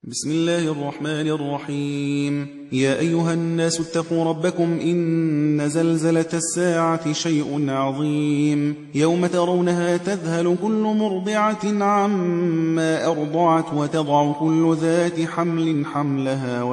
بسم الله الرحمن الرحيم. يا أيها الناس اتقوا ربكم إن زلزلة الساعة شيء عظيم يوم ترونها تذهل كل مرضعة عما أرضعت وتضع كل ذات حمل حملها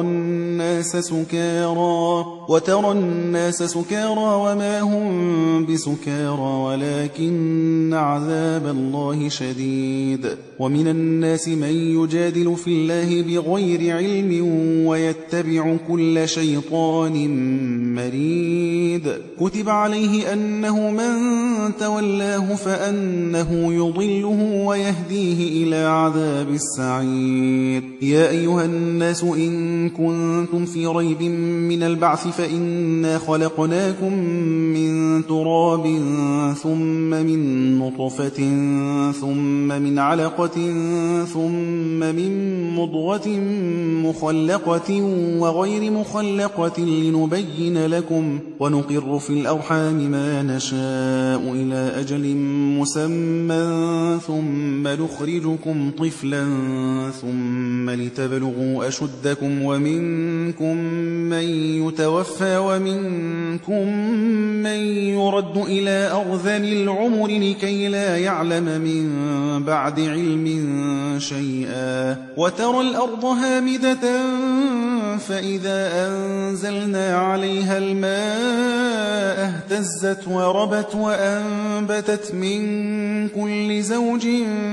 وترى الناس سكارى وما هم بسكارى ولكن عذاب الله شديد. ومن الناس من يجادل في الله بغير علم ويتبع كل شيطان مريد. كتب عليه أنه من تولاه فأنه يضله ويهديه إلى عذاب السعير. يا أيها الناس إن كنتم في ريب من البعث فإنا خلقناكم من تراب ثم من نطفة ثم من علقة ثم من مضغة مخلقة وغير مخلقة لنبين لكم ونقر في الأرحام ما نشاء إلى أجل مسمى ثم نخرجكم طفلا ثم لتبلغوا أشدكم ومنكم من يتوفى ومنكم من يرد إلى أرذل العمر لكي لا يعلم من بعد علم شيئا. وترى الأرض هامدة فإذا أنزلنا عليها الماء اهتزت وربت وأنبتت من كل زوج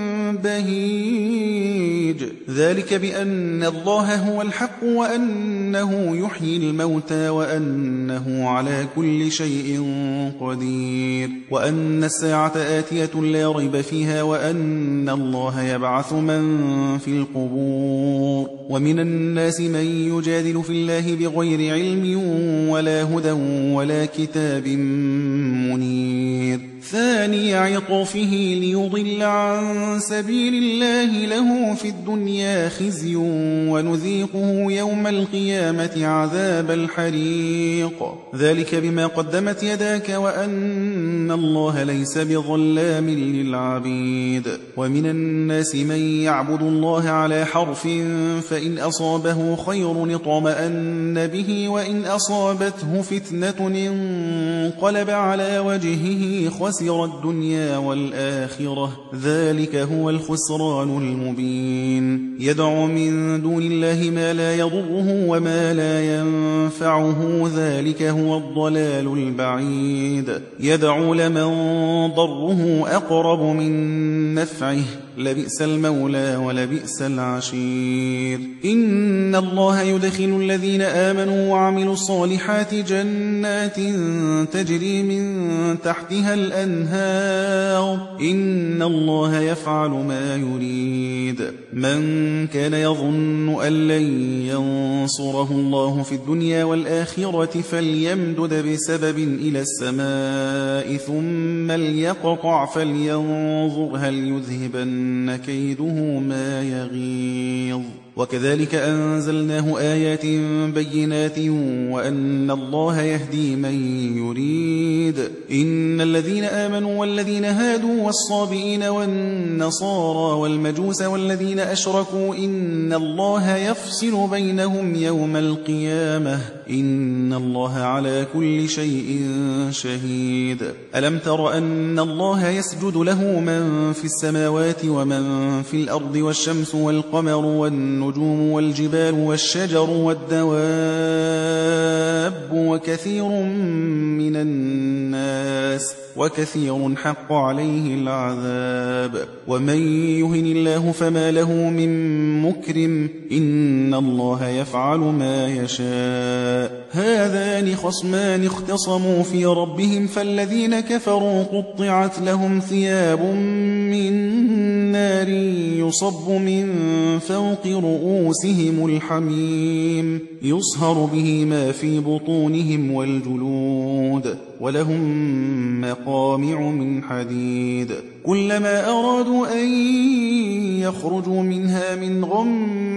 بهيج. ذلك بأن الله هو الحق وأنه يحيي الموتى وأنه على كل شيء قدير وأن الساعة آتية لا ريب فيها وأن الله يبعث من في القبور. ومن الناس من يجادل في الله بغير علم ولا هدى ولا كتاب منير. ثاني عطفه ليضل عن سبيل الله له في الدنيا خزي ونذيقه يوم القيامة عذاب الحريق. ذلك بما قدمت يداك وأن الله ليس بظلام للعبيد. ومن الناس من يعبد الله على حرف فإن أصابه خير اطمأن به وإن أصابته فتنة انقلب على وجهه خسر الدنيا والآخرة ذلك هو الخسران المبين. يدعو من دون الله ما لا يضره وما لا ينفعه ذلك هو الضلال البعيد. يدعو لمن ضره أقرب من نفعه لبئس المولى ولبئس العشير. إن الله يدخل الذين آمنوا وعملوا الصالحات جنات تجري من تحتها الأنهار إن الله يفعل ما يريد. من كان يظن أن لن ينصره الله في الدنيا والآخرة فليمدد بسبب إلى السماء ثم ليقطع فلينظر هل يذهبن كيده ما يغيظ. وكذلك أنزلناه آيات بينات وأن الله يهدي من يريد. إن الذين آمنوا والذين هادوا والصابئين والنصارى والمجوس والذين أشركوا إن الله يفصل بينهم يوم القيامة إن الله على كل شيء شهيد. ألم تر أن الله يسجد له من في السماوات ومن في الأرض والشمس والقمر والنجوم والجبال والشجر والدواب وكثير حق عليه العذاب. ومن يهن الله فما له من مكرم إن الله يفعل ما يشاء. هذان خصمان اختصموا في ربهم فالذين كفروا قطعت لهم ثياب من نار يصب من فوق رؤوسهم الحميم يصهر به ما في بطونهم والجلود ولهم مقامع من حديد. كلما أرادوا أن يخرجوا منها من غم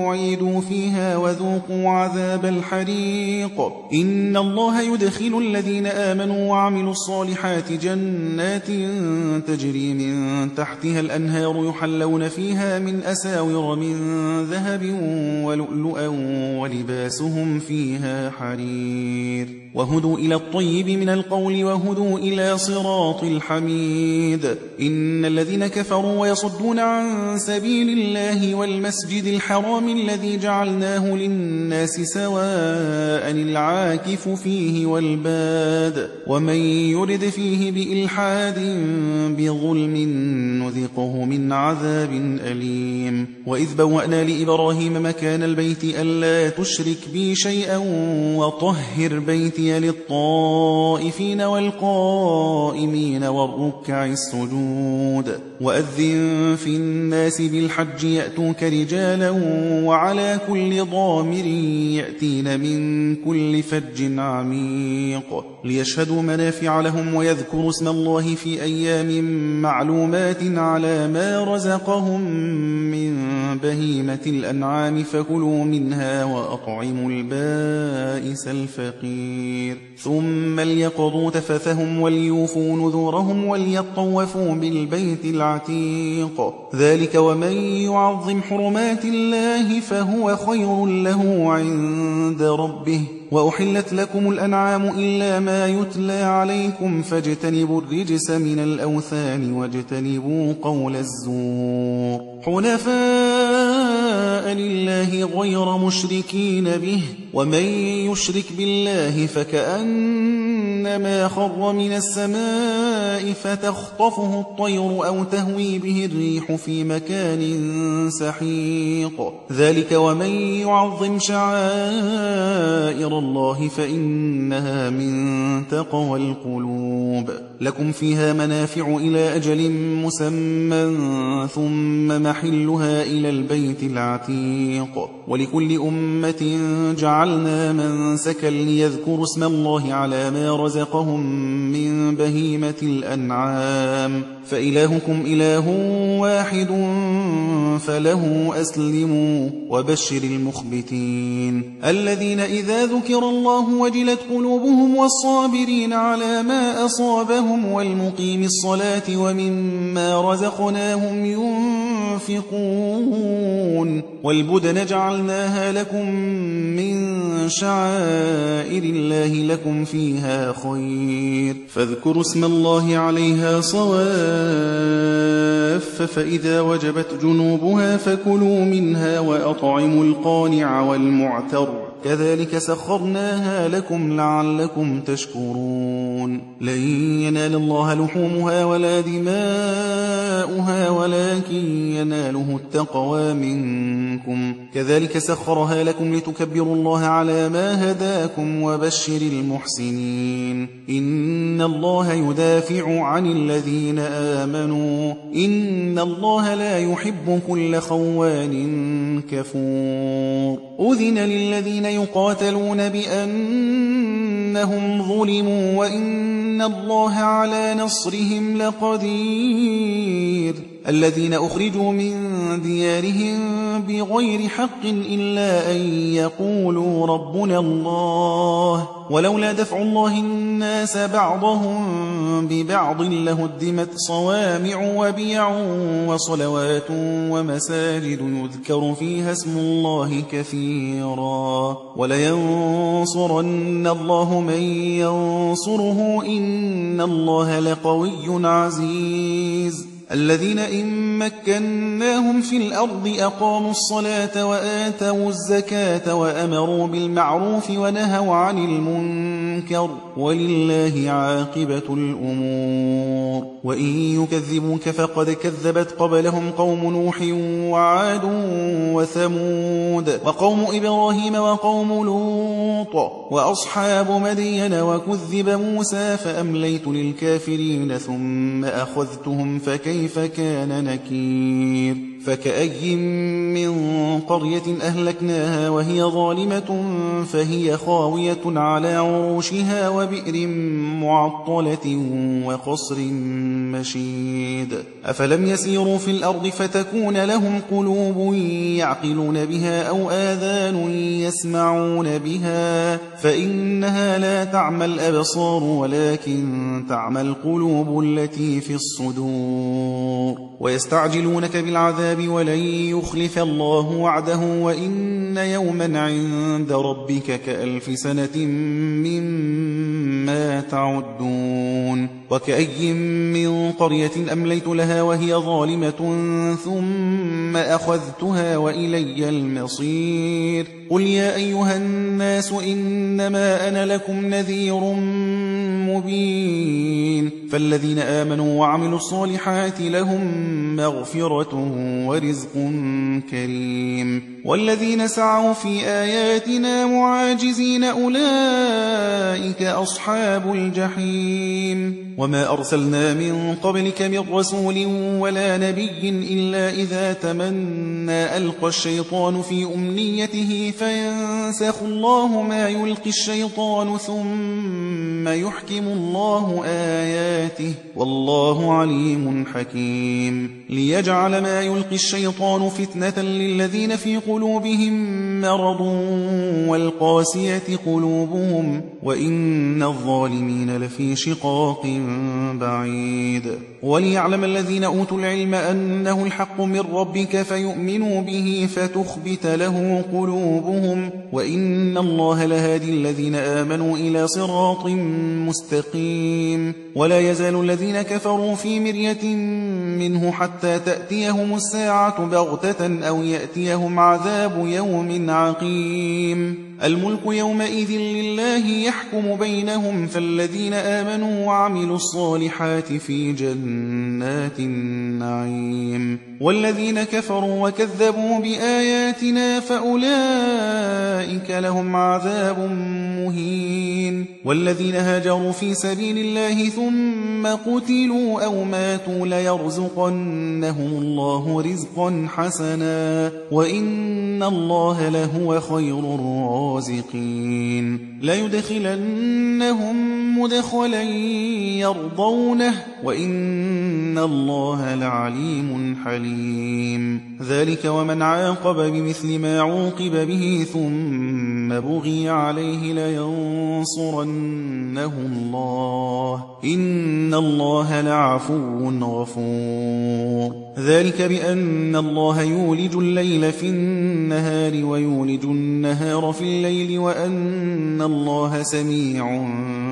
أعيدوا فيها وذوقوا عذاب الحريق. إن الله يدخل الذين آمنوا وعملوا الصالحات جنات تجري من تحتها الأنهار يحلون فيها من أساور من ذهب ولؤلؤا ولباسهم فيها حرير. وهدوا إلى الطيب من القول وهدوا إلى صراط الحميد. إن الذين كفروا ويصدون عن سبيل الله والمسجد الحرام الذي جعلناه للناس سواء العاكف فيه والباد ومن يرد فيه بإلحاد بظلم نذقه من عذاب أليم. وإذ بوأنا لإبراهيم مكان البيت ألا تشرك بي شيئا وطهر بيتي للطائفين والقائمين والركع السجود. وأذن في الناس بالحج يأتوك رجالا وعلى كل ضامر يأتين من كل فج عميق ليشهدوا منافع لهم ويذكروا اسم الله في أيام معلومات على ما رزقهم من بهيمة الأنعام فكلوا منها وأطعموا البائس الفقير. ثم ليقضوا تفثهم وليوفوا نذورهم وليطوفوا بالبيت العتيق. ذلك ومن يعظم حرمات الله فهو خير له عند ربه. وأحلت لكم الأنعام إلا ما يتلى عليكم فاجتنبوا الرجس من الأوثان واجتنبوا قول الزور حنفاء لله غير مشركين به. ومن يشرك بالله فكأنما خر من السماء فتخطفه الطير أو تهوي به الريح في مكان سحيق. ذلك ومن يعظم شعائر الله فإنها من تقوى القلوب. لكم فيها منافع إلى أجل مسمى ثم محلها إلى البيت العتيق. ولكل أمة جعلنا منسكا ليذكروا اسم الله على ما رزقهم من بهيمة الأنعام فإلهكم إله واحد فله أسلموا وبشر المخبتين الذين إذا ذكر الله وجلت قلوبهم والصابرين على ما أصابهم والمقيم الصلاة ومما رزقناهم ينفقون. والبدن جعلناها لكم من شعائر الله لكم فيها خير فاذكروا اسم الله عليها صواف فإذا وجبت جنوبها فكلوا منها وأطعموا القانع والمعتر كذلك سخرناها لكم لعلكم تشكرون. لن ينال الله لحومها ولا دماؤها ولكن يناله التقوى منكم كذلك سخرها لكم لتكبروا الله على ما هداكم وبشر المحسنين. إن الله يدافع عن الذين آمنوا إن الله لا يحب كل خوان كفور. أذن للذين يقاتلون بأنهم ظلموا وإن الله على نصرهم لقدير. الذين أخرجوا من ديارهم بغير حق إلا أن يقولوا ربنا الله ولولا دفع الله الناس بعضهم ببعض لهدمت صوامع وبيع وصلوات ومساجد يذكر فيها اسم الله كثيرا ولينصرن الله من ينصره إن الله لقوي عزيز. الذين إن مكناهم في الأرض أقاموا الصلاة وآتوا الزكاة وأمروا بالمعروف ونهوا عن المنكر ولله عاقبة الأمور. وإن يكذبوك فقد كذبت قبلهم قوم نوح وعاد وثمود وقوم إبراهيم وقوم لوط وأصحاب مدين وكذب موسى فأمليت للكافرين ثم أخذتهم فكيف كان نكير. فكأي من قرية أهلكناها وهي ظالمة فهي خاوية على عروشها وبئر معطلة وقصر مشيد أفلم يسيروا في الأرض فتكون لهم قلوب يعقلون بها أو آذان يسمعون بها فإنها لا تعمى الأبصار ولكن تعمى القلوب التي في الصدور ويستعجلونك بالعذاب ولن يخلف الله وعده وإن يوما عند ربك كألف سنة مما تعدون وكأي من قرية أمليت لها وهي ظالمة ثم أخذتها وإلي المصير قل يا أيها الناس إنما أنا لكم نذير مبين فالذين آمنوا وعملوا الصالحات لهم مغفرة ورزق كريم والذين سعوا في آياتنا معاجزين أولئك أصحاب الجحيم وما أرسلنا من قبلك من رسول ولا نبي إلا إذا تمنى ألقى الشيطان في أمنيته فينسخ الله ما يلقي الشيطان ثم يحكم الله آياته والله عليم حكيم ليجعل ما يلقي الشيطان فتنة للذين في قلوبهم مرض والقاسية قلوبهم وإن الظالمين لفي شقاق بعيد وليعلم الذين أوتوا العلم أنه الحق من ربك فيؤمنوا به فتخبت له قلوبهم وإن الله لهادي الذين آمنوا إلى صراط مستقيم ولا يزال الذين كفروا في مرية منه حتى تأتيهم الساعة بغتة أو يأتيهم عذاب يوم عقيم الملك يومئذ لله يحكم بينهم فالذين آمنوا وعملوا الصالحات في جنات النعيم والذين كفروا وكذبوا بآياتنا فأولئك لهم عذاب مهين والذين هاجروا في سبيل الله ثم قتلوا أو ماتوا ليرزقنهم الله رزقا حسنا وإن الله لهو خير الرازقين ليدخلنهم مدخلا يرضونه وإن الله لعليم حليم ذلك ومن عاقب بمثل ما عوقب به ثم بغي عليه لينصرنه الله إن الله لعفو غفور ذلك بأن الله يولج الليل في النهار ويولج النهار في الليل وأن الله سميع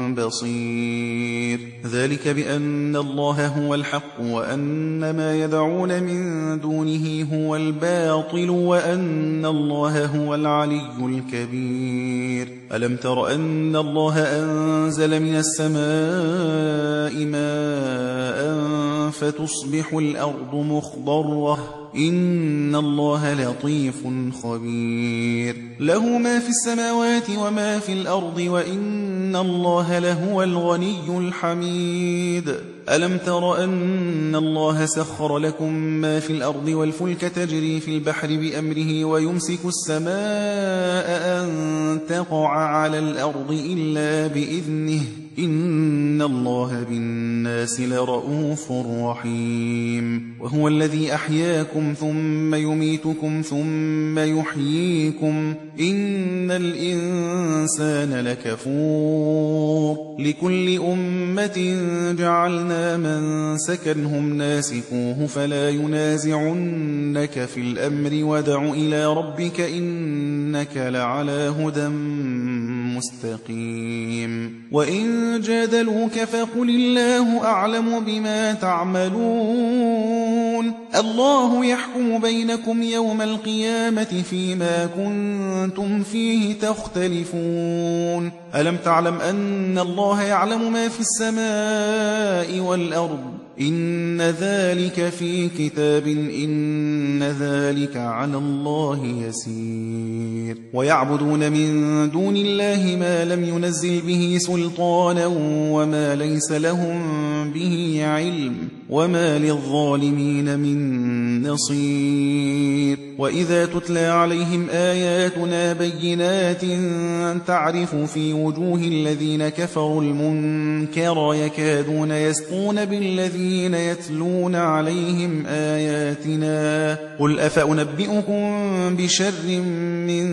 بصير ذلك بأن الله هو الحق وأن ما يدعون من دونه هو الباطل وأن الله هو العلي الكبير ألم تر أن الله أنزل من السماء ماء فتصبح الأرض مخضرة إن الله لطيف خبير له ما في السماوات وما في الأرض وإن الله لهو الغني الحميد ألم تر أن الله سخر لكم ما في الأرض والفلك تجري في البحر بأمره ويمسك السماء أن تقع على الأرض إلا بإذنه إن الله بالناس لرؤوف رحيم وهو الذي أحياكم ثم يميتكم ثم يحييكم إن الإنسان لكفور لكل أمة جعلنا من سكنهم ناسكوه فلا ينازعنك في الأمر ودع إلى ربك إنك لعلى هدى مستقيم وإن جادلوك فقل الله أعلم بما تعملون الله يحكم بينكم يوم القيامة فيما كنتم فيه تختلفون ألم تعلم أن الله يعلم ما في السماء والأرض إن ذلك في كتاب إن ذلك على الله يسير ويعبدون من دون الله ما لم ينزل به سلطانا وما ليس لهم به علم وما للظالمين من نصير وإذا تتلى عليهم آياتنا بينات تعرف في وجوه الذين كفروا المنكر يكادون يسقون بالذين يتلون عليهم آياتنا قل أفأنبئكم بشر من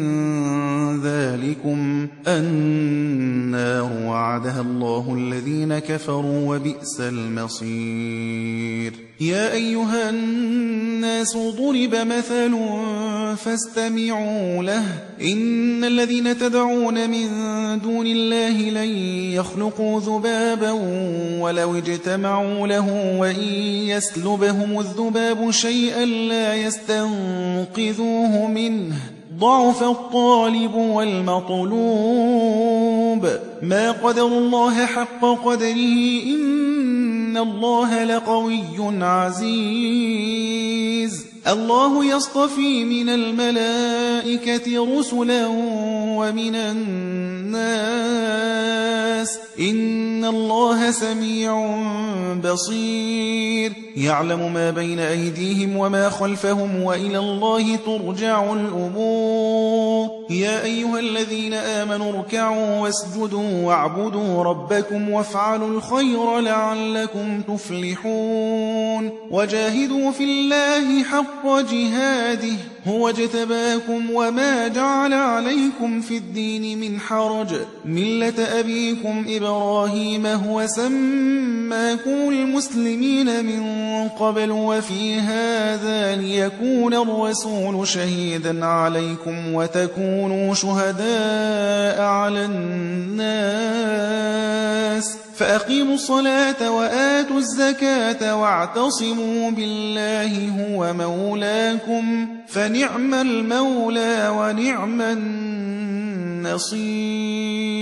ذلكم النار وعدها الله الذين كفروا وبئس المصير يا أيها الناس ضرب مثل فاستمعوا له إن الذين تدعون من دون الله لن يخلقوا ذبابا ولو اجتمعوا له وإن يسلبهم الذباب شيئا لا يستنقذوه منه ضعف الطالب والمطلوب ما قدر الله حق قدره إن الله لقوي عزيز الله يصطفي من الملائكة رسلا ومن الناس إن الله سميع بصير يعلم ما بين أيديهم وما خلفهم وإلى الله ترجع الأمور يا أيها الذين آمنوا اركعوا واسجدوا واعبدوا ربكم وافعلوا الخير لعلكم تفلحون وجاهدوا في الله حق جهاده هو اجتباكم وما جعل عليكم في الدين من حرج ملة أبيكم إبراهيم هو سماكم المسلمين من قبل وفي هذا ليكون الرسول شهيدا عليكم وتكونوا شهداء على الناس فأقيموا الصلاة وآتوا الزكاة واعتصموا بالله هو مولاكم فنعم المولى ونعم النصير